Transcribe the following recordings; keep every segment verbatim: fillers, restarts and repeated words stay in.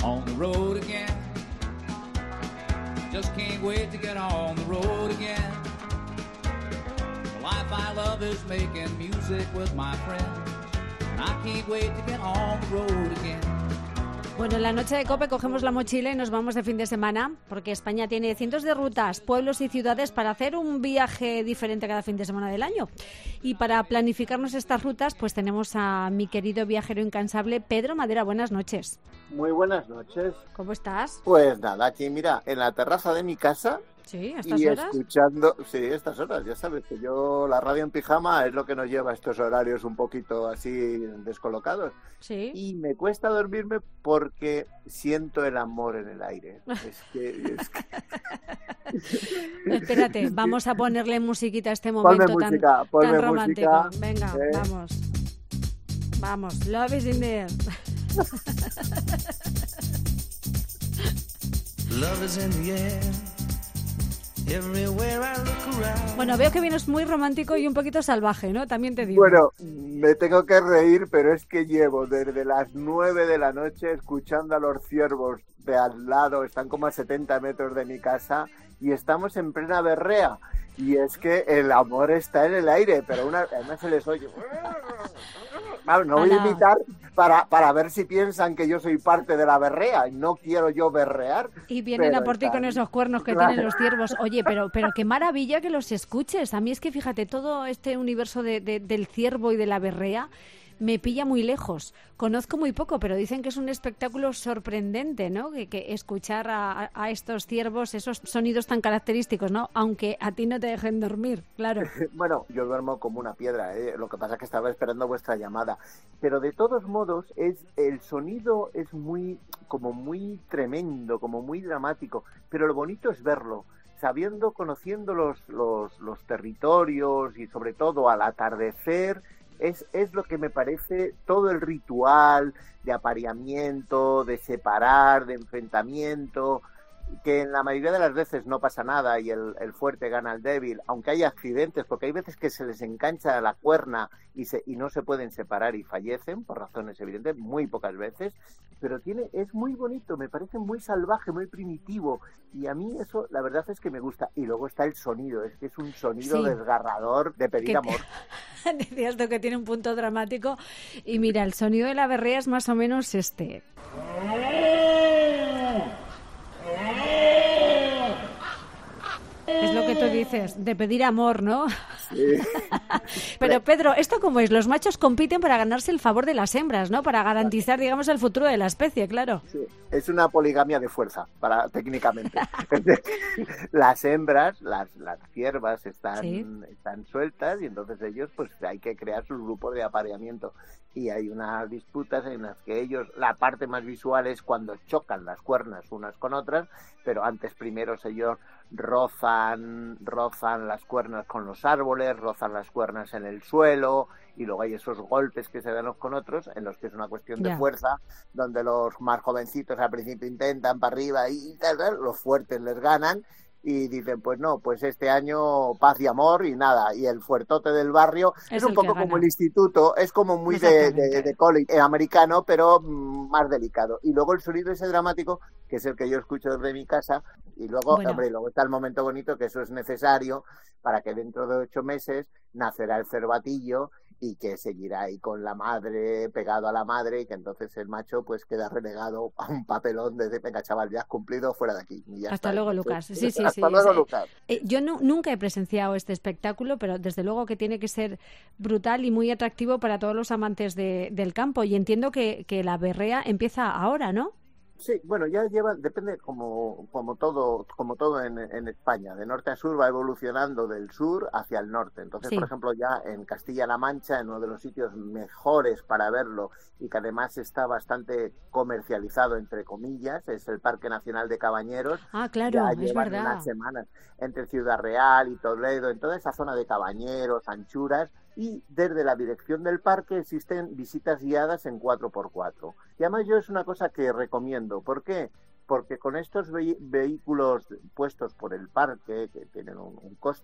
on the road again. Just can't wait to get on the road again. The life I love is making music with my friends, and I can't wait to get on the road again. Bueno, en la noche de COPE cogemos la mochila y nos vamos de fin de semana, porque España tiene cientos de rutas, pueblos y ciudades para hacer un viaje diferente cada fin de semana del año. Y para planificarnos estas rutas, pues tenemos a mi querido viajero incansable, Pedro Madera. Buenas noches. Muy buenas noches. ¿Cómo estás? Pues nada, aquí mira, en la terraza de mi casa. Sí, ¿a estas y horas? escuchando, sí, estas horas, ya sabes que yo, la radio en pijama es lo que nos lleva a estos horarios un poquito así descolocados. Sí. Y me cuesta dormirme porque siento el amor en el aire. Es que... Es que... Espérate, vamos a ponerle musiquita a este momento ponme tan, música, ponme tan romántico. música, Venga, eh. vamos. Vamos, love is in the air. Love is in the air. Everywhere I look around. Bueno, veo que vienes muy romántico y un poquito salvaje, ¿no? También te digo. Bueno, me tengo que reír, pero es que llevo desde las nueve de la noche escuchando a los ciervos de al lado, están como a setenta metros de mi casa y estamos en plena berrea. Y es que el amor está en el aire, pero una, además se les oye. Claro, no voy a imitar para, para ver si piensan que yo soy parte de la berrea y no quiero yo berrear. Y vienen a por ti están... con esos cuernos que claro. tienen los ciervos. Oye, pero, pero qué maravilla que los escuches. A mí es que, fíjate, todo este universo de, de, del ciervo y de la berrea me pilla muy lejos. Conozco muy poco, pero dicen que es un espectáculo sorprendente, ¿no? Que, que escuchar a, a estos ciervos, esos sonidos tan característicos, ¿no? Aunque a ti no te dejen dormir, claro. Bueno, yo duermo como una piedra, ¿eh? Lo que pasa es que estaba esperando vuestra llamada. Pero de todos modos, es el sonido es muy, como muy tremendo, como muy dramático. Pero lo bonito es verlo. Sabiendo, conociendo los, los, los territorios y sobre todo al atardecer, Es, es lo que me parece todo el ritual de apareamiento, de separar, de enfrentamiento, que en la mayoría de las veces no pasa nada y el, el fuerte gana al débil, aunque hay accidentes, porque hay veces que se les engancha la cuerna y, se, y no se pueden separar y fallecen, por razones evidentes, muy pocas veces, pero tiene es muy bonito, me parece muy salvaje, muy primitivo, y a mí eso la verdad es que me gusta. Y luego está el sonido, es que es un sonido Sí. desgarrador de pedir Que- amor. Decías tú que tiene un punto dramático. Y mira, el sonido de la berrea es más o menos este. Es lo que tú dices, de pedir amor, ¿no? Sí. Pero Pedro, ¿esto cómo es? Los machos compiten para ganarse el favor de las hembras, ¿no? Para garantizar, digamos, el futuro de la especie, claro. Sí, es una poligamia de fuerza, para técnicamente. Las hembras, las, las ciervas están, Sí. están sueltas y entonces ellos pues hay que crear sus grupos de apareamiento. Y hay unas disputas en las que ellos, la parte más visual es cuando chocan las cuernas unas con otras, pero antes primero ellos rozan, rozan las cuernas con los árboles, rozan las cuernas en el suelo, y luego hay esos golpes que se dan unos con otros, en los que es una cuestión de Ya. fuerza, donde los más jovencitos al principio intentan para arriba y tal, tal, los fuertes les ganan, y dicen, pues no, pues este año paz y amor y nada, y el fuertote del barrio es, Es un el poco que como gana. el instituto, es como muy de, de, Exactamente. de college americano, pero mm, más delicado. Y luego el sonido ese dramático, que es el que yo escucho desde mi casa, y luego, Bueno. hombre, y luego está el momento bonito, que eso es necesario para que dentro de ocho meses nacerá el cervatillo y que seguirá ahí con la madre, pegado a la madre, y que entonces el macho pues queda relegado a un papelón de, venga chaval, ya has cumplido, fuera de aquí. Y ya Hasta está. luego, Entonces, Lucas. Sí, sí, hasta sí. luego, Es- Lucas. Eh, yo no, nunca he presenciado este espectáculo, pero desde luego que tiene que ser brutal y muy atractivo para todos los amantes de, del campo. Y entiendo que, que la berrea empieza ahora, ¿no? Sí, bueno, ya lleva, depende como, como todo, como todo en, en España, de norte a sur va evolucionando del sur hacia el norte. Entonces, Sí. por ejemplo, ya en Castilla-La Mancha, en uno de los sitios mejores para verlo y que además está bastante comercializado, entre comillas, es el Parque Nacional de Cabañeros. Ah, claro, Ya es llevan verdad. unas semanas entre Ciudad Real y Toledo, en toda esa zona de Cabañeros, Anchuras, y desde la dirección del parque existen visitas guiadas en cuatro por cuatro. Y además yo es una cosa que recomiendo. ¿Por qué? Porque con estos ve- vehículos puestos por el parque, que tienen un, un coste,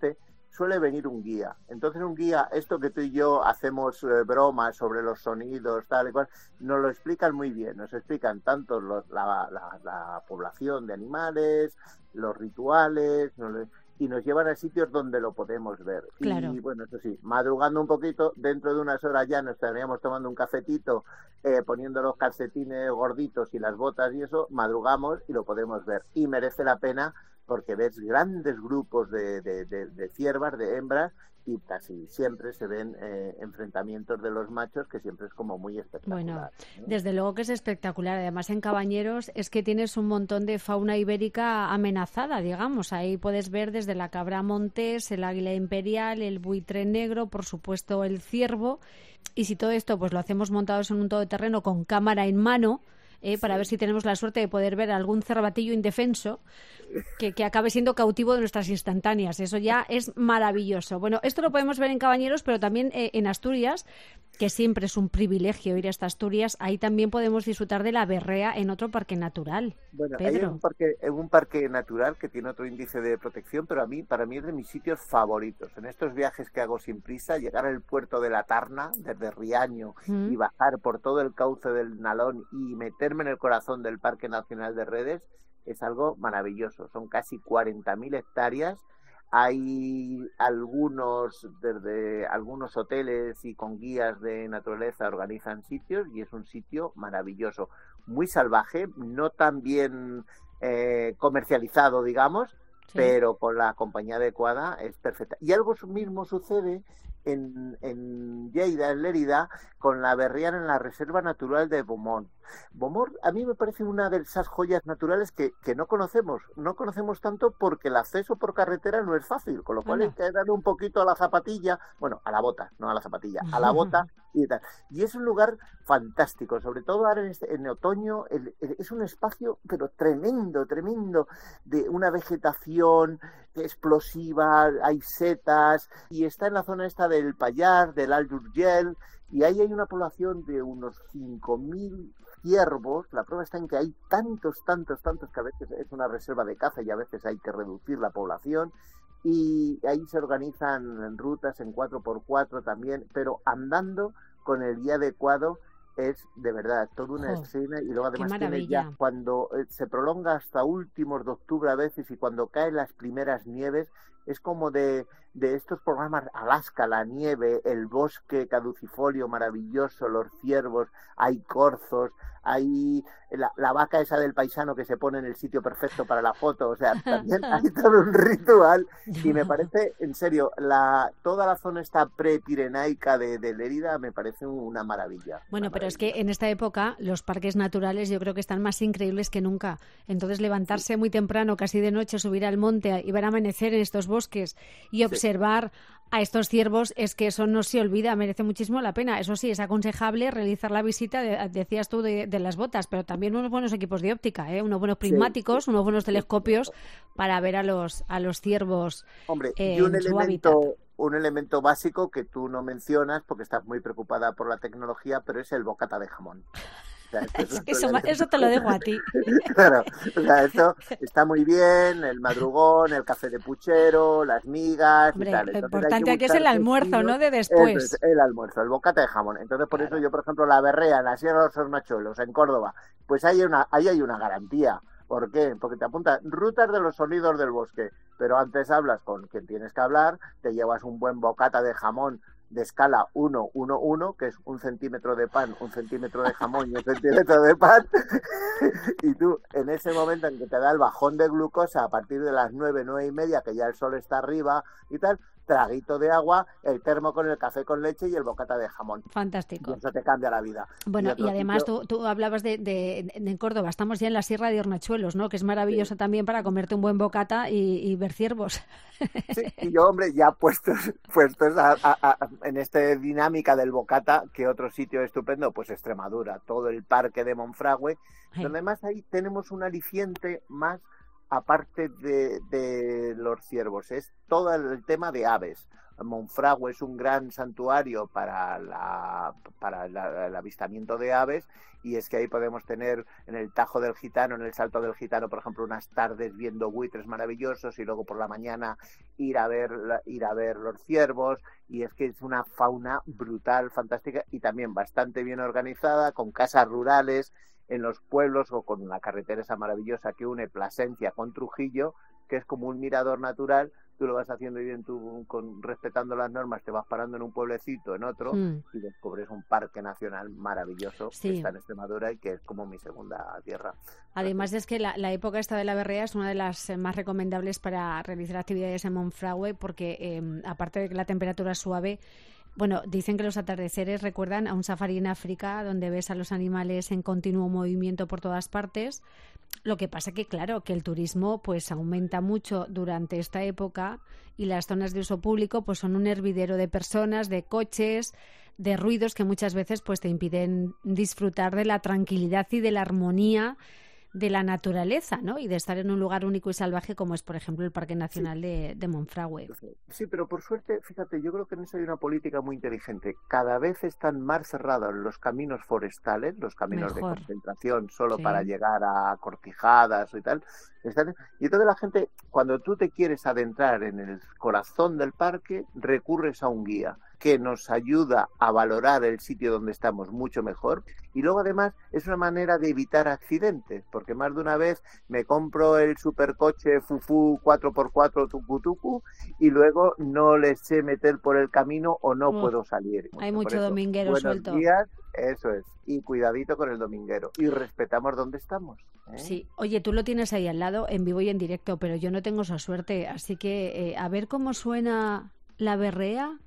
suele venir un guía. Entonces un guía, esto que tú y yo hacemos eh, bromas sobre los sonidos, tal y cual, nos lo explican muy bien. Nos explican tanto los, la, la, la población de animales, los rituales, nos, y nos llevan a sitios donde lo podemos ver. Claro. Y bueno, eso sí, madrugando un poquito, dentro de unas horas ya nos estaríamos tomando un cafetito, eh, poniendo los calcetines gorditos y las botas y eso, madrugamos y lo podemos ver. Y merece la pena porque ves grandes grupos de, de, de, de ciervas, de hembras, y casi siempre se ven eh, enfrentamientos de los machos, que siempre es como muy espectacular. Bueno, ¿eh? Desde luego que es espectacular. Además, en Cabañeros es que tienes un montón de fauna ibérica amenazada, digamos. Ahí puedes ver desde la cabra montés, el águila imperial, el buitre negro, por supuesto el ciervo. Y si todo esto pues lo hacemos montados en un todoterreno con cámara en mano, Eh, para Sí. ver si tenemos la suerte de poder ver algún cervatillo indefenso que, que acabe siendo cautivo de nuestras instantáneas. Eso ya es maravilloso. Bueno, esto lo podemos ver en Cabañeros, pero también eh, en Asturias, que siempre es un privilegio ir hasta Asturias. Ahí también podemos disfrutar de la berrea en otro parque natural. Bueno, Pedro. hay un parque, un parque natural que tiene otro índice de protección, pero a mí, para mí es de mis sitios favoritos. En estos viajes que hago sin prisa, llegar al puerto de la Tarna, desde Riaño, Mm. y bajar por todo el cauce del Nalón y meterme en el corazón del Parque Nacional de Redes, es algo maravilloso. Son casi cuarenta mil hectáreas. Hay algunos, desde algunos hoteles y con guías de naturaleza organizan sitios y es un sitio maravilloso. Muy salvaje, no tan bien eh, comercializado, digamos, Sí. pero con la compañía adecuada es perfecta. Y algo mismo sucede en, en Lleida, en Lérida, con la berriana en la Reserva Natural de Beaumont. Beaumont a mí me parece una de esas joyas naturales que, que no conocemos. No conocemos tanto porque el acceso por carretera no es fácil, con lo cual Anda. hay que darle un poquito a la zapatilla, bueno, a la bota, no a la zapatilla, a la bota y tal. Y es un lugar fantástico, sobre todo ahora en, este, en otoño, el, el, es un espacio pero tremendo, tremendo, de una vegetación explosiva, hay setas, y está en la zona esta del Payar, del Alt Urgell, y ahí hay una población de unos cinco mil ciervos. La prueba está en que hay tantos, tantos, tantos que a veces es una reserva de caza y a veces hay que reducir la población, y ahí se organizan rutas en cuatro por cuatro también, pero andando con el guía adecuado es de verdad toda una Jo, escena. Y luego además qué tiene ya, maravilla. cuando eh, se prolonga hasta últimos de octubre a veces, y cuando caen las primeras nieves, es como de, de estos programas Alaska, la nieve, el bosque caducifolio maravilloso, los ciervos, hay corzos, hay la, la vaca esa del paisano que se pone en el sitio perfecto para la foto. O sea, también hay todo un ritual, y me parece, en serio, la toda la zona esta prepirenaica de, de Lérida me parece una maravilla. Bueno, una pero es maravilla. que en esta época los parques naturales yo creo que están más increíbles que nunca. Entonces levantarse muy temprano, casi de noche, subir al monte y ver amanecer en estos bosques y observar a estos ciervos, es que eso no se olvida, merece muchísimo la pena. Eso sí, es aconsejable realizar la visita, de, decías tú, de, de las botas, pero también unos buenos equipos de óptica, ¿eh? Unos buenos prismáticos, sí, unos buenos sí, telescopios sí. para ver a los, a los ciervos Hombre, eh, y un en su hábitat. elemento, un elemento básico que tú no mencionas porque estás muy preocupada por la tecnología, pero es el bocata de jamón. O sea, esto es Es otro que eso, elemento. eso te lo dejo a ti. Claro, o sea, esto está muy bien, el madrugón, el café de puchero, las migas Hombre, y tal. lo Entonces hay que importante aquí es buscar el almuerzo, destinos. ¿no? De Eso después. es, el almuerzo, el bocata de jamón. Entonces, por Claro. eso yo, por ejemplo, la berrea en la Sierra de los Hornachuelos, en Córdoba, pues ahí hay una, ahí hay una garantía. ¿Por qué? Porque te apunta rutas de los sonidos del bosque, pero antes hablas con quien tienes que hablar, te llevas un buen bocata de jamón de escala uno uno uno, que es un centímetro de pan, un centímetro de jamón y un centímetro de pan, y tú, en ese momento en que te da el bajón de glucosa a partir de las nueve, nueve y media, que ya el sol está arriba y tal, traguito de agua, el termo con el café con leche y el bocata de jamón. Y Fantástico. eso te cambia la vida. Bueno, y, otro además sitio- tú, tú hablabas de, de, de en Córdoba, estamos ya en la Sierra de Hornachuelos, ¿no? Que es maravillosa también para comerte un buen bocata y, y ver ciervos. Sí, y yo, hombre, ya puestos, puestos a, a- a- en esta dinámica del bocata, que otro sitio estupendo, pues Extremadura, todo el parque de Monfragüe, Ay. donde además ahí tenemos un aliciente más aparte de, de los ciervos, es todo el tema de aves. Monfragüe es un gran santuario para, la, para la, el avistamiento de aves, y es que ahí podemos tener en el Tajo del Gitano, en el Salto del Gitano, por ejemplo, unas tardes viendo buitres maravillosos, y luego por la mañana ir a ver, ir a ver los ciervos, y es que es una fauna brutal, fantástica, y también bastante bien organizada, con casas rurales en los pueblos, o con la carretera esa maravillosa que une Plasencia con Trujillo, que es como un mirador natural. Tú lo vas haciendo bien, tú con, respetando las normas, te vas parando en un pueblecito, en otro, mm. y descubres un parque nacional maravilloso, sí, que está en Extremadura y que es como mi segunda tierra. Además es que la, la época esta de la berrea es una de las más recomendables para realizar actividades en Monfragüe, porque eh, aparte de que la temperatura es suave, bueno, dicen que los atardeceres recuerdan a un safari en África, donde ves a los animales en continuo movimiento por todas partes. Lo que pasa que, claro, que el turismo pues aumenta mucho durante esta época, y las zonas de uso público pues son un hervidero de personas, de coches, de ruidos que muchas veces pues te impiden disfrutar de la tranquilidad y de la armonía de la naturaleza, ¿no? Y de estar en un lugar único y salvaje como es, por ejemplo, el Parque Nacional sí. de, de Monfragüe. Sí, pero por suerte, fíjate, yo creo que en eso hay una política muy inteligente. Cada vez están más cerrados los caminos forestales, los caminos Mejor. de concentración solo sí. para llegar a cortijadas y tal. Están... Y entonces la gente, cuando tú te quieres adentrar en el corazón del parque, recurres a un guía que nos ayuda a valorar el sitio donde estamos mucho mejor, y luego además es una manera de evitar accidentes, porque más de una vez me compro el supercoche Fufu cuatro por cuatro tucu tucu y luego no le sé meter por el camino o no Uf, puedo salir. Hay mucho eso, dominguero buenos suelto. Días, eso es, y cuidadito con el dominguero, y respetamos dónde estamos, ¿eh? Sí, oye, tú lo tienes ahí al lado en vivo y en directo, pero yo no tengo esa suerte, así que eh, a ver cómo suena la berrea.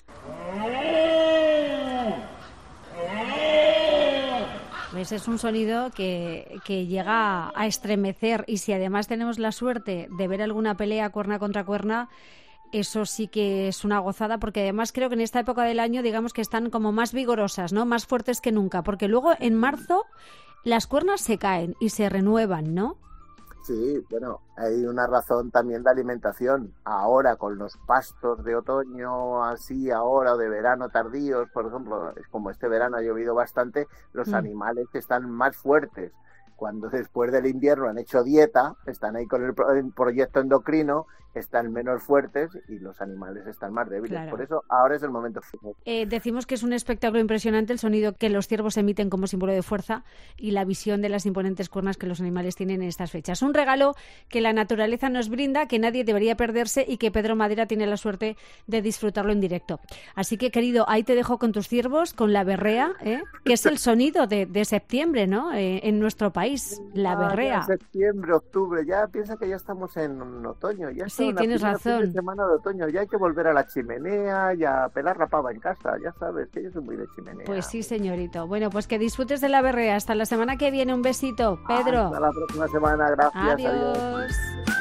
¿Ves? Es un sonido que, que llega a estremecer, y si además tenemos la suerte de ver alguna pelea cuerna contra cuerna, eso sí que es una gozada, porque además creo que en esta época del año, digamos que están como más vigorosas, ¿no? Más fuertes que nunca, porque luego en marzo las cuernas se caen y se renuevan, ¿no? Sí, bueno, hay una razón también de alimentación. Ahora, con los pastos de otoño así, ahora, o de verano tardíos, por ejemplo, como este verano ha llovido bastante, los mm. animales están más fuertes. Cuando después del invierno han hecho dieta, están ahí con el, pro- el proyecto endocrino, están menos fuertes y los animales están más débiles. Claro. Por eso ahora es el momento. Eh, decimos que es un espectáculo impresionante el sonido que los ciervos emiten como símbolo de fuerza, y la visión de las imponentes cuernas que los animales tienen en estas fechas. Un regalo que la naturaleza nos brinda, que nadie debería perderse, y que Pedro Madera tiene la suerte de disfrutarlo en directo. Así que, querido, ahí te dejo con tus ciervos, con la berrea, ¿eh? Que es el sonido de, de septiembre, ¿no? Eh, en nuestro país, la berrea. Ah, septiembre, octubre, ya piensa que ya estamos en otoño. Ya sí, tienes razón. Fin de semana de otoño, ya hay que volver a la chimenea y a pelar la pava en casa, ya sabes, que yo soy muy de chimenea. Pues sí, señorito. Bueno, pues que disfrutes de la berrea. Hasta la semana que viene. Un besito, Pedro. Hasta la próxima semana, gracias. Adiós. Adiós.